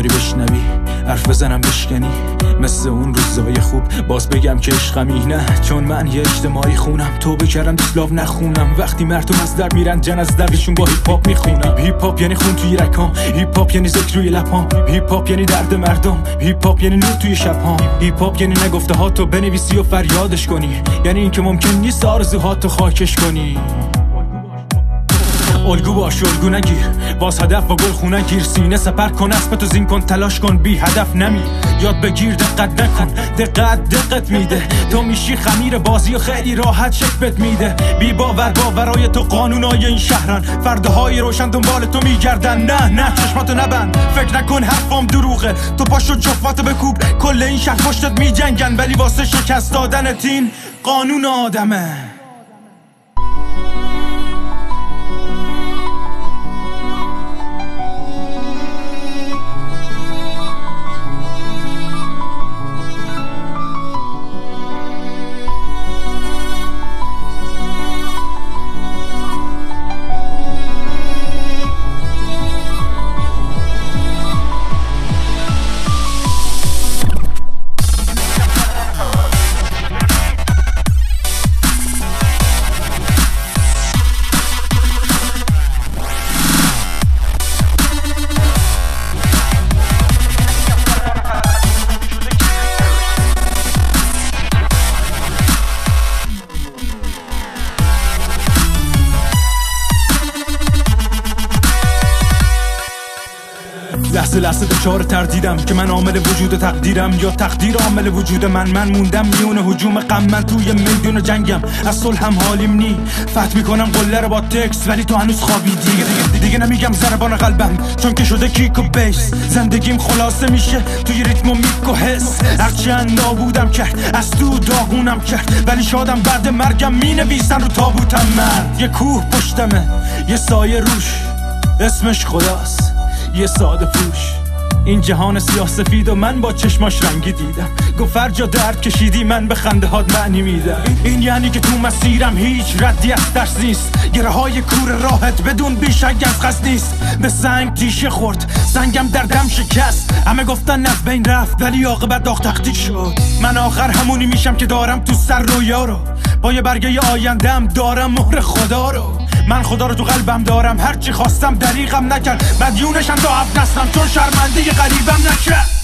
داری بشنوی، حرف بزنم بشکنی مثل اون روزای خوب، باز بگم که عشقمی نه، چون من یه اجتماعی خونم، توبه کردم دیسلاو نخونم. وقتی مردم از در میرن جن از دردشون با هیپ هاپ میخونم. هیپ هاپ یعنی خون توی رکام، هیپ هاپ یعنی ذکر روی لپام، هیپ هاپ یعنی درد مردم، هیپ هاپ یعنی نور توی شب‌هام، هیپ هاپ یعنی نگفته هاتو بنویسی و فریادش کنی، یعنی اینکه ممکن نیست آرزوهاتو خاکش کنی. الگو باش الگو نگیر، باز هدف و گل خونه گیر، سینه سپر کن اسمتو زین کن، تلاش کن بی هدف نمیر، یاد بگیر دقت نکن، دقت میده، تو میشی خمیر بازی و خیلی راحت شکلت میده. بی باورای تو قانونای این شهرن، فرداهای روشن دنبال تو میگردن. نه چشماتو نبند، فکر نکن حرفام دروغه، تو پاشو جفتاتو بکوب، کل این شهر پشتت میجنگن، ولی واسه شکست دادنت این قانون آدمه. لحظه دچار تردیدم که من عامل وجود تقدیرم یا تقدیر عامل وجود من موندم میون هجوم غم، من توی میدون جنگم، از صلحم حالیم نی، فتح میکنم قله رو با تکس، ولی تو هنوز خوابیدی. دیگه نمیگم ضربان قلبم چون که شده کیک و بیس، زندگیم خلاصه میشه توی ریتم و میک و حس، هرچند نابودم کرد از تو داغونم کرد، ولی شادم بعد مرگم مینویسن رو تابوتم مرد. یه کوه پشتمه یه سایه روش، اسمش خداست یه ساده پوش، این جهان سیاه سفید و من با چشماش رنگی دیدم، گفت هر جا درد کشیدی من به خنده هات معنی میدم. این یعنی که تو مسیرم هیچ ردی از درس نیست، گره های کور راحت بدون بیشک از قصد نیست، به سنگ تیشه خورد سنگم در دم شکست، همه گفتن از بین رفت ولی عاقبت داغ تختی شد. من آخر همونی میشم که دارم تو سر رویا رو، با یه برگه آیندم دارم مهر خدا رو، من خدا رو تو قلبم دارم، هرچی خواستم دریغم نکرد، مدیونشم تا 7 نسلم چون شرمنده غریبم نکرد.